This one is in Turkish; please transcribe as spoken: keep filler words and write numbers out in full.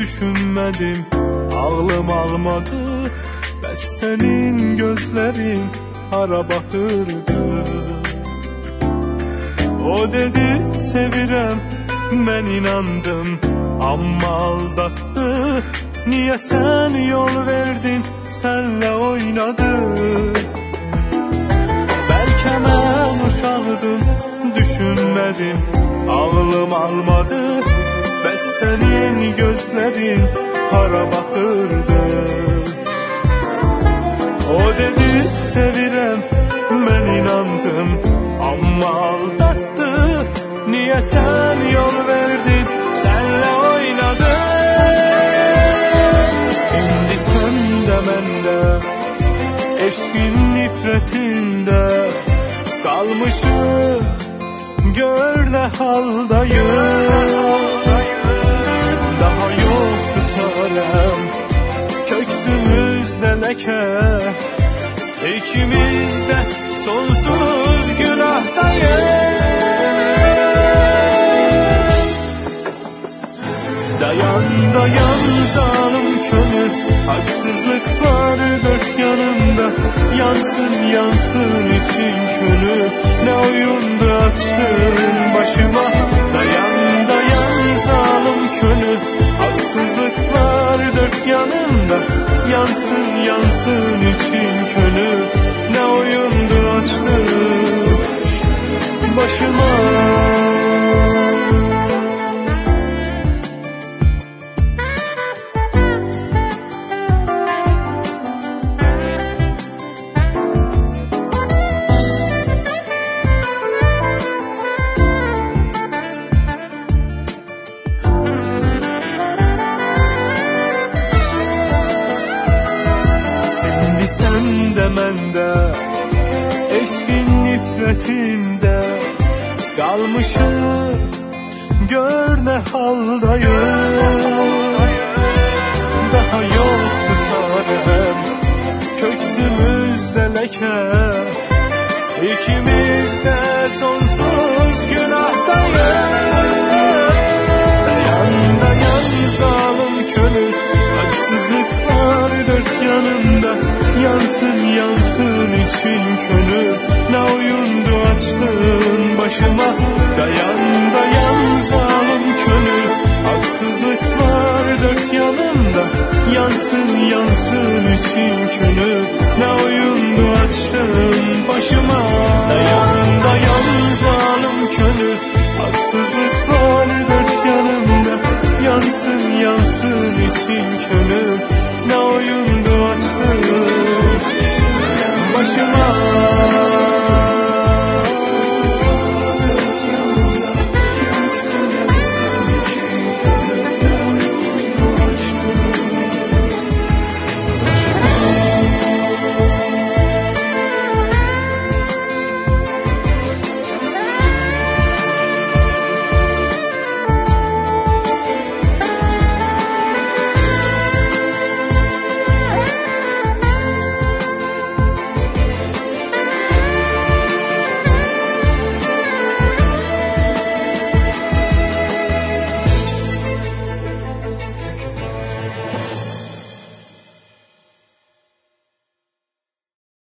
düşünmedim, ağlım almadı. Bəs senin gözlerin hara bakırdı. O dedi sevirəm, ben inandım, amma aldattı. Niye sen yol verdin, senle oynadı. Belki ben uşaqdım, düşünmedim, ağlım almadı. Bəs senin gözlerin hara bakırdı. O dedi sevirəm, ben inandım, amma aldattı. Niye sen yol verdin, senle oynadı. Şimdi sen de ben de eşkin nifretinde kalmışım, gör ne haldayım. Daha yoktu çarem, köksümüzde leke, İkimiz de sonsuz günahdayız. Dayan dayan zalim könül, haksızlık var dört yanımda. Yansın yansın için könül, ne oyundu açtın başıma. Dayan dayan zalim könül, haksızlık var dört yanımda. Yansın yansın için könül, ne oyundu açtın başıma. Sen de mən də eşqin nifrətində qalmışıq, gör nə haldayım. Daha yoxdur çarəm, köksümüzdə ləkə, İkimiz də sonsuz günahdayız. Dayan dayan zalim könül, haksızlık var dört yanımda. Yansın yansın için könül, ne oyundu açtın başıma. Dayan dayan zalim könül, haksızlık var dört yanımda. Yansın yansın için könül, ne oyundu açtın başıma. Dayan